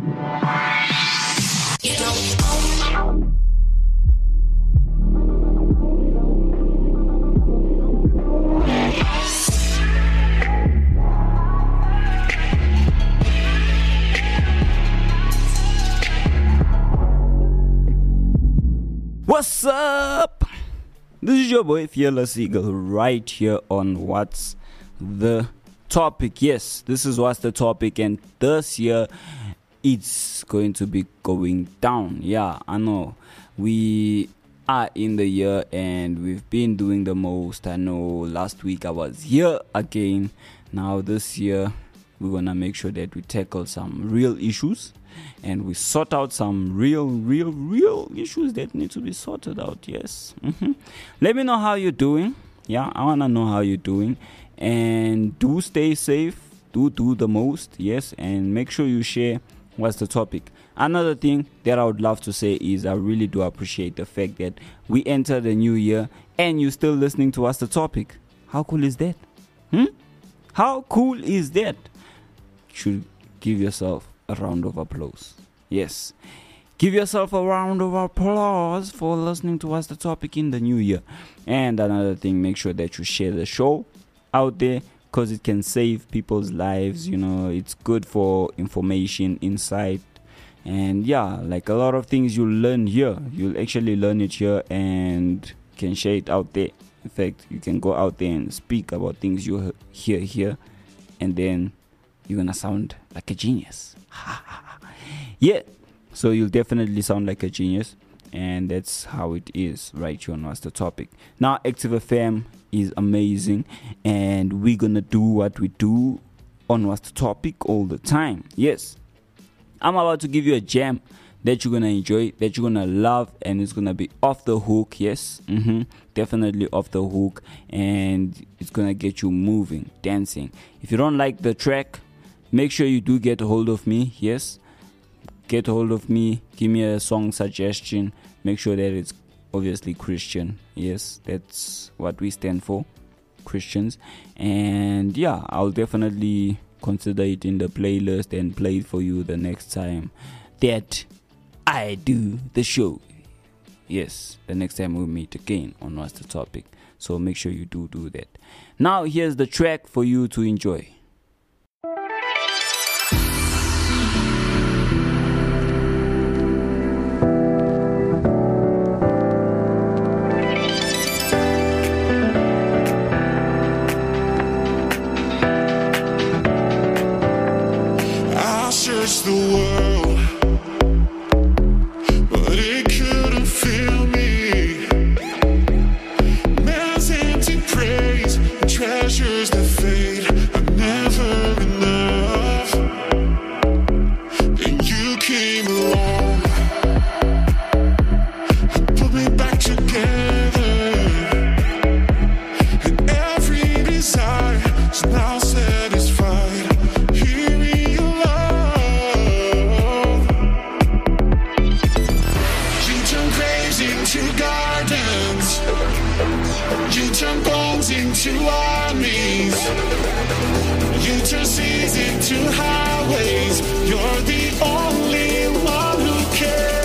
What's up? This is your boy Fearless Eagle right here on What's the Topic. Yes, this is What's the Topic, and this year it's going to be going down. Yeah, I know. We are in the year and we've been doing the most. I know last week I was here again. Now this year we're gonna make sure that we tackle some real issues and we sort out some real issues that need to be sorted out. Yes. Let me know how you're doing. Yeah, I wanna know how you're doing, and do stay safe. Do the most. Yes, and make sure you share What's the Topic. Another thing that I would love to say is I really do appreciate the fact that we enter the new year and you're still listening to What's the Topic. How cool is that? How cool is that? You should give yourself a round of applause. Yes. Give yourself a round of applause for listening to What's the Topic in the new year. And another thing, make sure that you share the show out there, because it can save people's lives. You know, it's good for information, insight, and yeah, like a lot of things you'll learn here. You'll actually learn it here and can share it out there. In fact, you can go out there and speak about things you hear here, and then you're gonna sound like a genius. Yeah, so you'll definitely sound like a genius, and that's how it is right here on What's the Topic. Now, Active FM is amazing, and we're gonna do what we do on What's the Topic all the time. Yes, I'm about to give you a jam that you're gonna enjoy, that you're gonna love, and it's gonna be off the hook. Yes, definitely off the hook, and it's gonna get you moving, dancing. If you don't like the track, make sure you do get a hold of me. Yes, get a hold of me, give me a song suggestion, make sure that it's obviously Christian. Yes, that's what we stand for, Christians. And yeah, I'll definitely consider it in the playlist and play it for you the next time that I do the show. Yes, the next time we meet again on What's the Topic. So make sure you do that. Now here's the track for you to enjoy. The world, but it couldn't feel me. Man's empty praise and treasures that fade are never enough. And you came along and put me back together, and every desire is now satisfied. Turn bones into armies. You turn seas into highways. You're the only one who cares.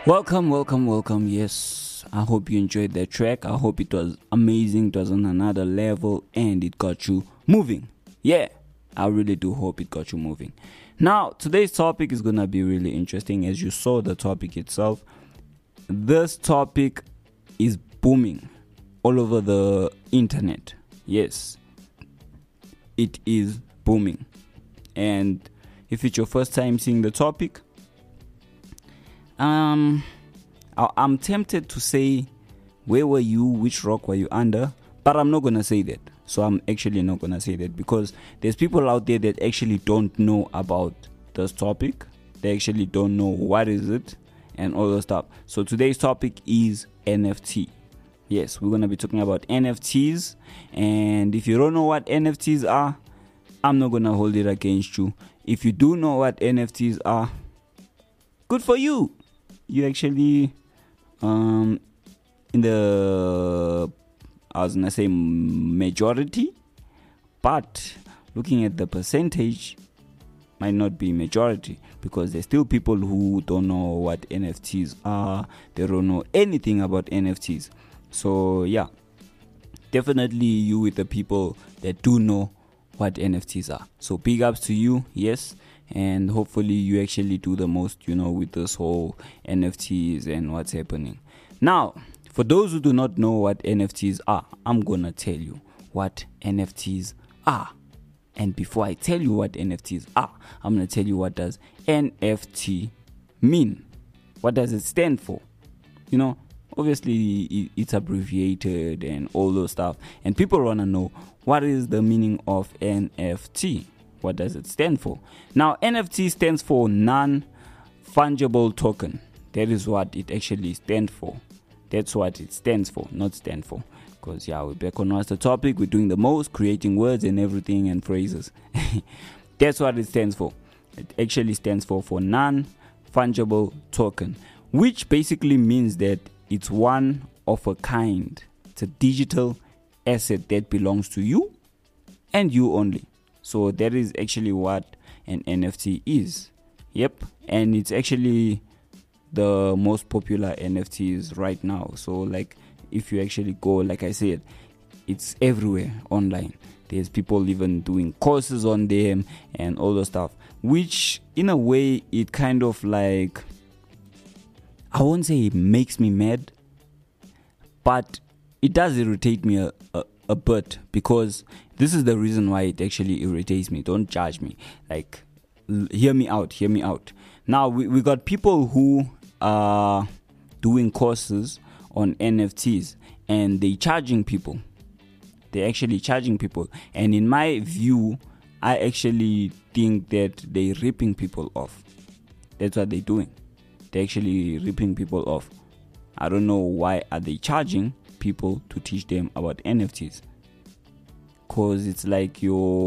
Welcome. Yes, I hope you enjoyed that track. I hope it was amazing. It was on another level and it got you moving. Yeah, I really do hope it got you moving. Now, today's topic is going to be really interesting. As you saw the topic itself, this topic is booming all over the internet. Yes, it is booming. And if it's your first time seeing the topic, I'm tempted to say, where were you? Which rock were you under? But I'm not going to say that. So I'm actually not going to say that, because there's people out there that actually don't know about this topic. They actually don't know what is it and all that stuff. So today's topic is NFT. Yes, we're going to be talking about NFTs. And if you don't know what NFTs are, I'm not going to hold it against you. If you do know what NFTs are, good for you. You actually, in the, I was going to say majority, but looking at the percentage, might not be majority, because there's still people who don't know what NFTs are. They don't know anything about NFTs. So yeah, definitely you with the people that do know what NFTs are. So big ups to you, yes. And hopefully you actually do the most, with this whole NFTs and what's happening. Now, for those who do not know what NFTs are, I'm going to tell you what NFTs are. And before I tell you what NFTs are, I'm going to tell you, what does NFT mean? What does it stand for? Obviously it's abbreviated and all those stuff. And people want to know, what is the meaning of NFT? What does it stand for? Now, NFT stands for non-fungible token. That is what it actually stands for. That's what it stands for, not stand for. Because, we're back on what's the topic. We're doing the most, creating words and everything and phrases. That's what it stands for. It actually stands for non-fungible token, which basically means that it's one of a kind. It's a digital asset that belongs to you and you only. So that is actually what an NFT is. Yep. And it's actually the most popular NFTs right now. So like, if you actually go, like I said, it's everywhere online. There's people even doing courses on them and all the stuff, which in a way, it kind of like, I won't say it makes me mad, but it does irritate me a bit, because this is the reason why it actually irritates me. Don't judge me. Like, hear me out. Now, we got people who are doing courses on NFTs, and they're charging people. They're actually charging people. And in my view, I actually think that they're ripping people off. That's what they're doing. They're actually ripping people off. I don't know why are they charging people to teach them about NFTs, because it's like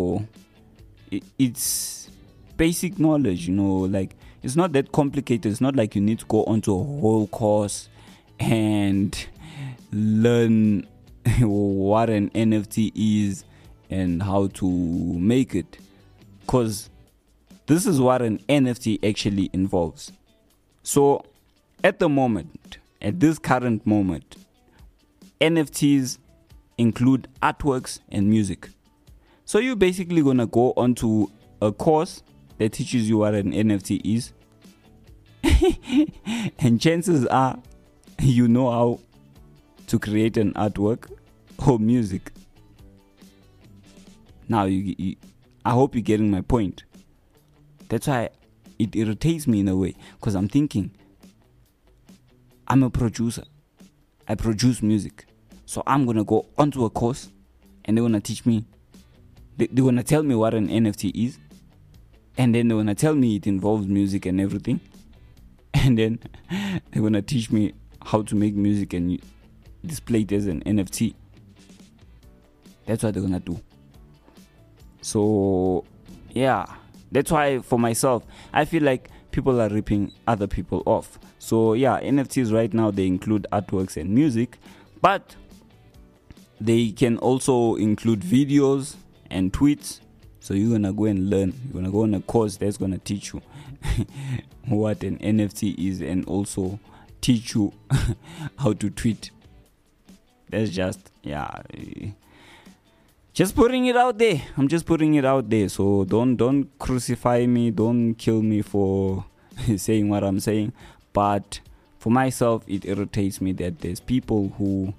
it's basic knowledge, like it's not that complicated. It's not like you need to go onto a whole course and learn what an NFT is and how to make it, because this is what an NFT actually involves. So at this current moment, NFTs include artworks and music. So you're basically going to go onto a course that teaches you what an NFT is. And chances are you know how to create an artwork or music. Now, I hope you're getting my point. That's why it irritates me in a way, because I'm thinking, I'm a producer. I produce music. So I'm going to go onto a course and they're going to teach me. They're going to tell me what an NFT is. And then they're going to tell me it involves music and everything. And then they're going to teach me how to make music and display it as an NFT. That's what they're going to do. So, yeah. That's why for myself, I feel like people are ripping other people off. So, yeah, NFTs right now, they include artworks and music. But they can also include videos and tweets. So you're going to go and learn. You're going to go on a course that's going to teach you what an NFT is, and also teach you how to tweet. That's just just putting it out there. I'm just putting it out there. So don't crucify me, don't kill me for saying what I'm saying. But for myself, it irritates me that there's people who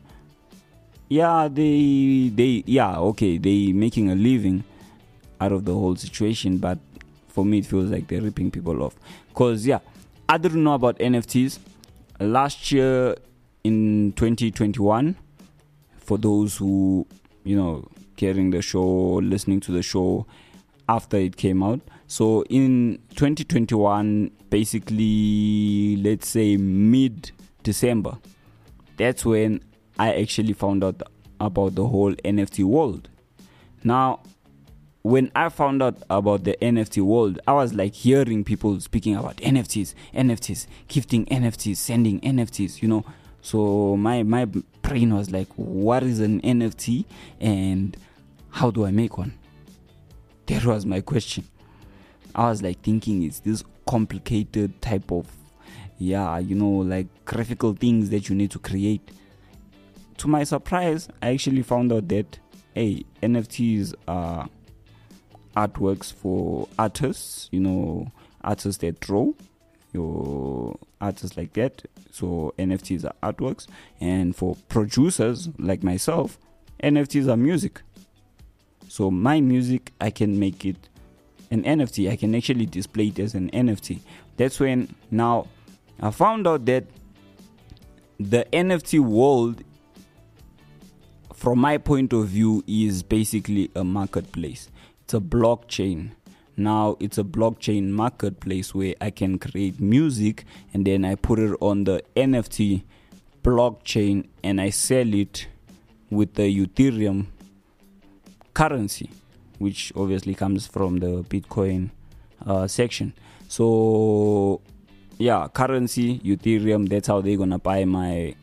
they making a living out of the whole situation, but for me it feels like they're ripping people off. Cause I didn't know about NFTs last year in 2021. For those who carrying the show, listening to the show after it came out. So in 2021, basically, let's say mid-December, that's when I actually found out about the whole NFT world. Now, when I found out about the NFT world, I was like hearing people speaking about NFTs, gifting NFTs, sending NFTs, So my brain was like, what is an NFT and how do I make one? That was my question. I was like thinking it's this complicated type of, like graphical things that you need to create. To my surprise, I actually found out that, NFTs are artworks for artists, artists that draw, your artists like that. So NFTs are artworks. And for producers like myself, NFTs are music. So my music, I can make it an NFT. I can actually display it as an NFT. That's when now I found out that the NFT world, from my point of view, is basically a marketplace. It's a blockchain. Now it's a blockchain marketplace where I can create music and then I put it on the NFT blockchain and I sell it with the Ethereum currency, which obviously comes from the Bitcoin section. So currency, Ethereum, that's how they're gonna buy my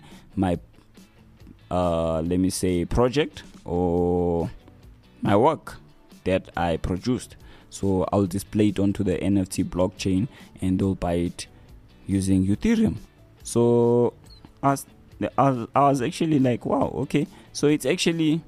let me say project or my work that I produced. So I'll display it onto the NFT blockchain and they'll buy it using Ethereum. So I was actually like, wow, okay. So it's actually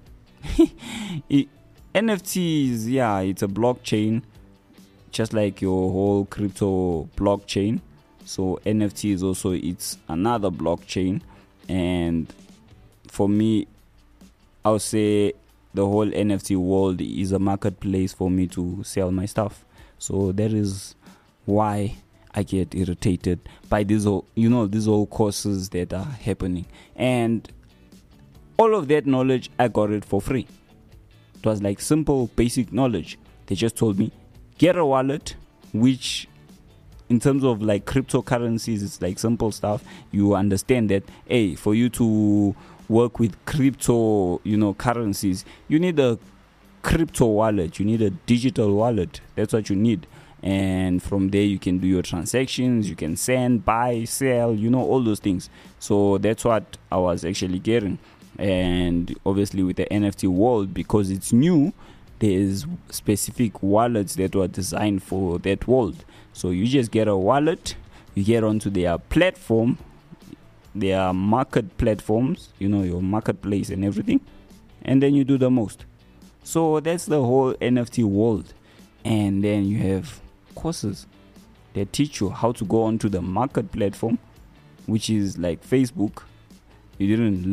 NFTs, it's a blockchain, just like your whole crypto blockchain. So NFT is also, it's another blockchain. And for me, I'll say the whole NFT world is a marketplace for me to sell my stuff. So that is why I get irritated by these all courses that are happening. And all of that knowledge, I got it for free. It was like simple, basic knowledge. They just told me, get a wallet, which in terms of like cryptocurrencies, it's like simple stuff. You understand that, for you to work with crypto, currencies, you need a crypto wallet. You need a digital wallet. That's what you need. And from there, you can do your transactions. You can send, buy, sell, all those things. So that's what I was actually getting. And obviously with the NFT world, because it's new, there's specific wallets that were designed for that world. So you just get a wallet, you get onto their platform, their market platforms, your marketplace and everything, and then you do the most. So that's the whole NFT world. And then you have courses that teach you how to go onto the market platform, which is like Facebook. You didn't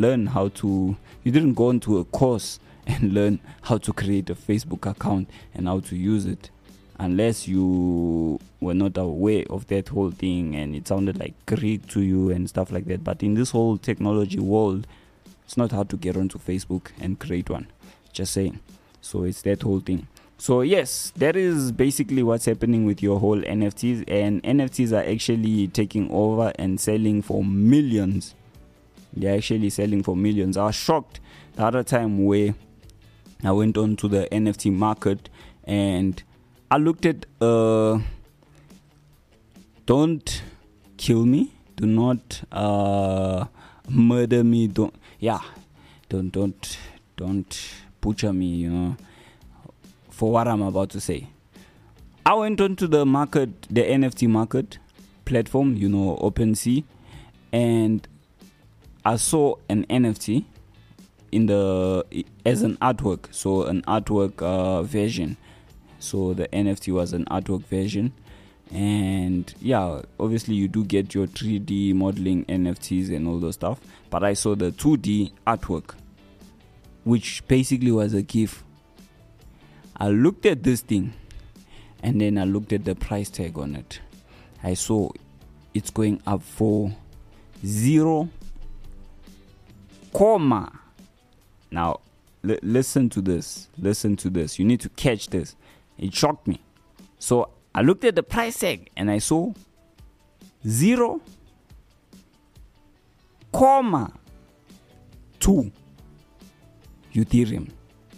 go into a course and learn how to create a Facebook account and how to use it, unless you were not aware of that whole thing and it sounded like Greek to you and stuff like that. But in this whole technology world, it's not how to get onto Facebook and create one. Just saying. So it's that whole thing. So yes, that is basically what's happening with your whole NFTs. And NFTs are actually taking over and selling for millions. They're actually selling for millions. I was shocked the other time where I went on to the NFT market and I looked at don't kill me, do not murder me, don't butcher me, for what I'm about to say. I went on to the market, the NFT market platform, OpenSea, and I saw an NFT as an artwork, so an artwork version. So the NFT was an artwork version, and yeah, obviously you do get your 3D modeling NFTs and all those stuff, but I saw the 2D artwork, which basically was a GIF. I looked at this thing, and then I looked at the price tag on it. I saw it's going up for 0, now listen to this. You need to catch this. It shocked me. So I looked at the price tag and I saw 0, 2 Ethereum.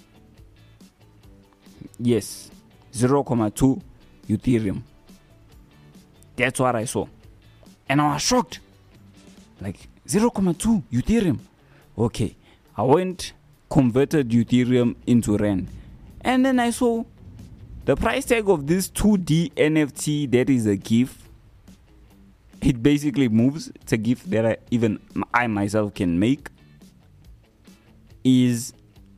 Yes, 0.2 Ethereum. That's what I saw. And I was shocked. Like 0.2 Ethereum. Okay, I went, converted Ethereum into Rand. And then I saw the price tag of this 2D NFT that is a GIF. It basically moves. It's a GIF that I myself can make. Is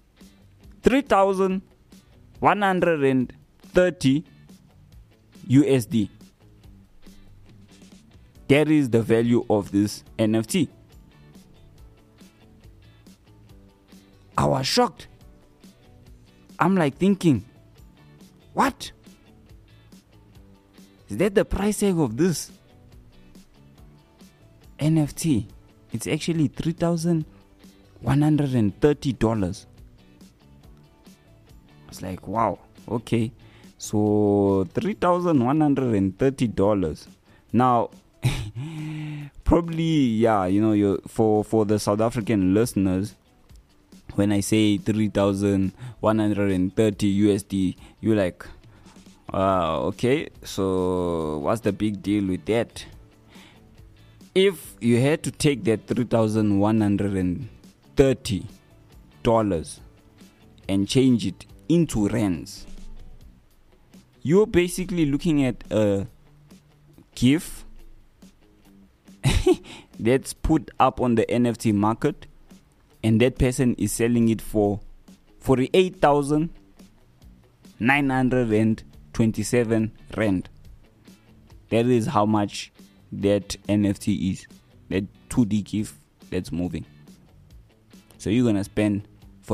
3,130 USD. That is the value of this NFT. I was shocked. I'm like thinking, what? Is that the price tag of this NFT? It's actually $3,130. I was like, wow, okay. So $3,130. Now, probably, yeah, for the South African listeners, when I say 3,130 USD, you're like, okay, so what's the big deal with that? If you had to take that $3,130 and change it into rands, you're basically looking at a GIF that's put up on the NFT market, and that person is selling it for 48,927 rand. That is how much that NFT is. That 2D GIF that's moving. So you're gonna spend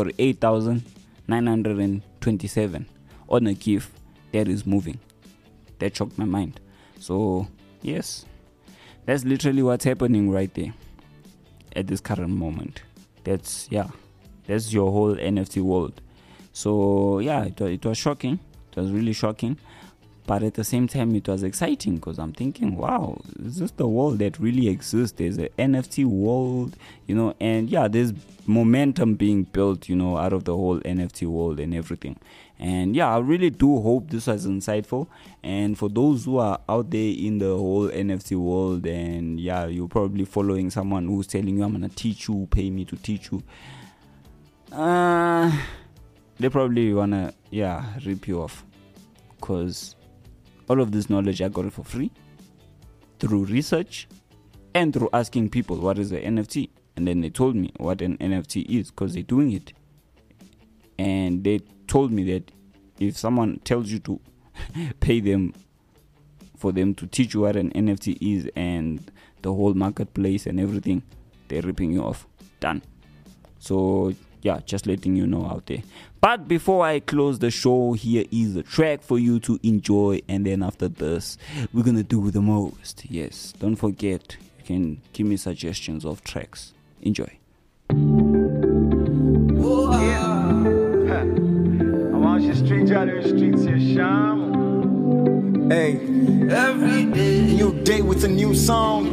48,927 on a GIF that is moving. That shocked my mind. So yes, that's literally what's happening right there at this current moment. That's your whole NFT world. So yeah, it was shocking. It was really shocking, but at the same time it was exciting, because I'm thinking, wow, is this the world that really exists? There's an NFT world, and yeah, there's momentum being built, out of the whole NFT world and everything. And yeah, I really do hope this was insightful. And for those who are out there in the whole NFT world, and yeah, you're probably following someone who's telling you, I'm gonna teach you, pay me to teach you, they probably wanna rip you off, because all of this knowledge I got it for free through research and through asking people what is an NFT. And then they told me what an NFT is, because they're doing it. And they told me that if someone tells you to pay them for them to teach you what an NFT is and the whole marketplace and everything, they're ripping you off. Done. So yeah, just letting you know out there. But before I close the show, here is a track for you to enjoy, and then after this, we're gonna do the most. Yes, don't forget, you can give me suggestions of tracks. Enjoy. Hey, every day, new day with a new song.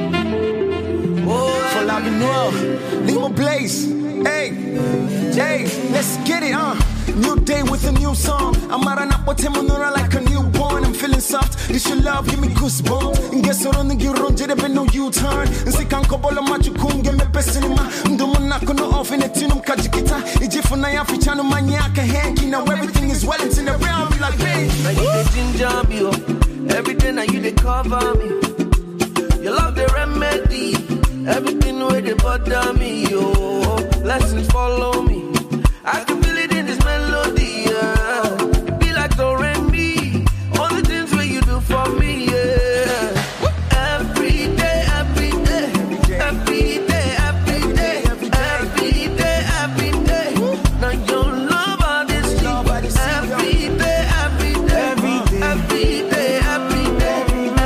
For La Noir, Lima Blaze. Hey, let's get it, New day with a new song. I'm running up with him on like a newborn. I'm feeling soft. This your love, give me goosebumps. And guess what? On the run, did have no U-turn. And see, can't call a match. You couldn't get me best cinema. Don't knock on off in a tunum kajikita. It's if I have channel maniaca hanky. Now everything is well. It's in the realm. Be like, hey, now you the ginger me up. Every day now you they cover me. You love the remedy. Everything where they bother me, yo. Blessings follow me. I can feel it in this melody, yeah. Be like do and me. All the things where you do for me, yeah. Every day, every day, every day, every day, every day, every day. Now your love on this street. Every day, every day, every day, every day, every day,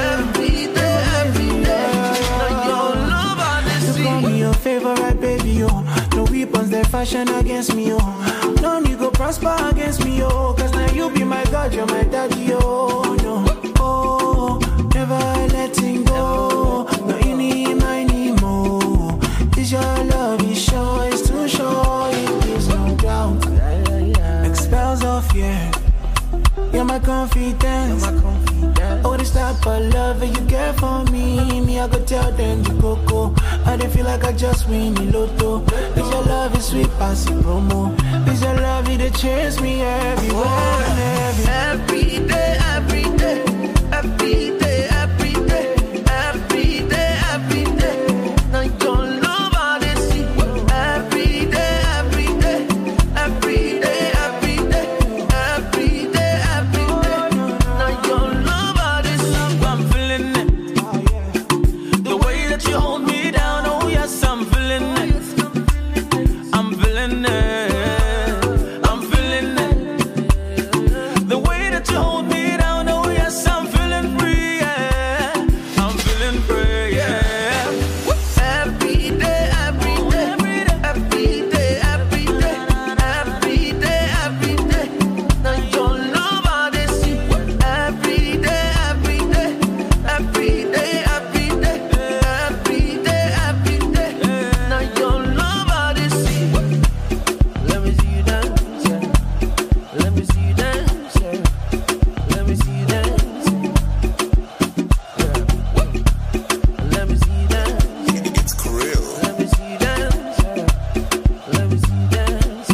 every day. Now your love on this street. You call me your favorite baby, oh. No weapons they fashion against me, oh. No need go prosper against me, oh. Cause now you be my God, you're my daddy, oh. No, oh, never letting go. No any money more. Is your love is sure, it's too sure. It is no doubt. Expels off, yeah. You're my confidence. Oh, this type of love that you get for me. Me, I could tell them you go. I don't feel like I just win the lotto. Cause your love is sweet, passing promo. Cause your love, it chase me everywhere and everywhere. Every day, every day, every day, every day, every day, every day. Now your love I dey see. Every day, every day, every day, every day, every day, every day. Now your love I dey see. I'm feeling it. The way that you hold me down, oh yes, I'm feeling it. I'm feeling it. I'm feeling it. The way that you hold me down, oh yes, I'm feeling free, yeah. I'm feeling free, yeah. Every day, every day, every day, every day, every day, every day. Now your love I dey see. Every day, every day, every day, every day, every day, every day. Now your love I dey see. Let me see you dance, yeah. Let me see you dance, yeah. Let me see you dance, yeah. Let me see you dance. It's Krill. Let me see you dance, yeah. Let me see you dance,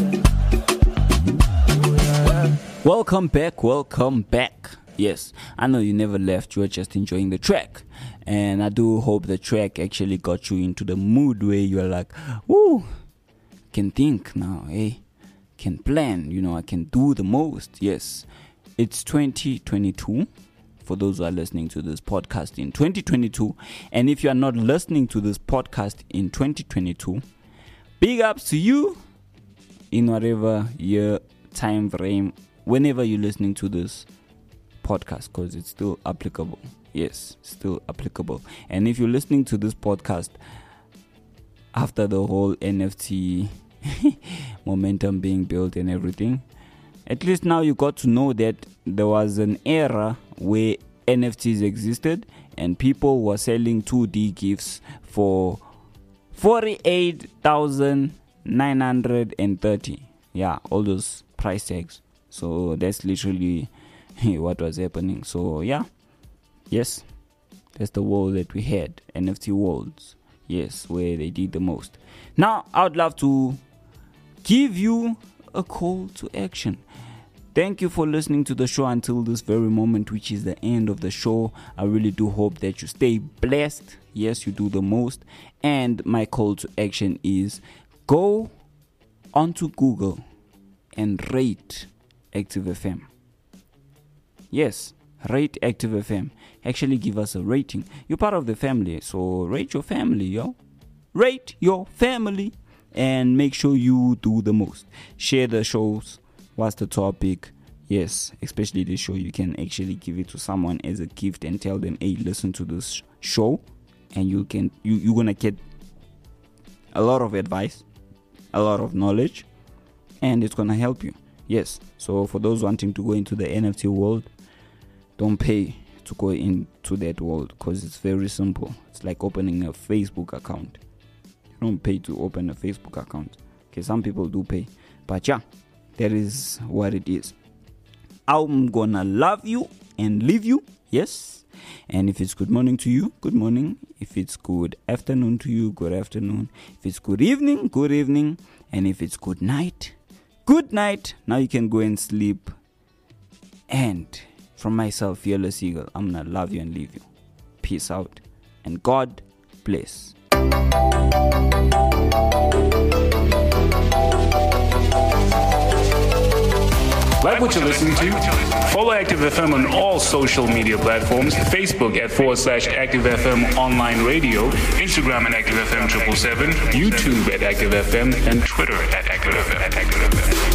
yeah. Welcome back, welcome back. Yes, I know you never left, you were just enjoying the track. And I do hope the track actually got you into the mood where you're like, woo, can think now, can plan, I can do the most. Yes, it's 2022 for those who are listening to this podcast in 2022. And if you are not listening to this podcast in 2022, big ups to you in whatever year, time frame, whenever you're listening to this podcast, because it's still applicable. Yes, still applicable. And if you're listening to this podcast after the whole NFT momentum being built and everything, at least now you got to know that there was an era where NFTs existed and people were selling 2D gifts for 48,930. Yeah, all those price tags. So that's literally what was happening. So yeah, yes, that's the world that we had, NFT worlds. Yes, where they did the most. Now, I would love to give you a call to action. Thank you for listening to the show until this very moment, which is the end of the show. I really do hope that you stay blessed. Yes, you do the most. And my call to action is go onto Google and rate Active FM. Yes, rate Active FM. Actually give us a rating. You're part of the family, so rate your family, yo. Rate your family and make sure you do the most. Share the shows. What's the topic? Yes, especially this show, you can actually give it to someone as a gift and tell them, hey, listen to this show, and you're gonna get a lot of advice, a lot of knowledge, and it's gonna help you. Yes, so for those wanting to go into the NFT world, don't pay to go into that world, because it's very simple. It's like opening a Facebook account. You don't pay to open a Facebook account. Okay, some people do pay, but yeah, that is what it is. I'm gonna love you and leave you. Yes, and if it's good morning to you, good morning. If it's good afternoon to you, good afternoon. If it's good evening, good evening. And if it's good night, good night. Now you can go and sleep. And from myself, Fearless Eagle, I'm gonna love you and leave you. Peace out and God bless. Like what you're listening to? Follow Active FM on all social media platforms. Facebook at /Active FM Online Radio, Instagram at Active FM 777, YouTube at Active FM, and Twitter at Active FM.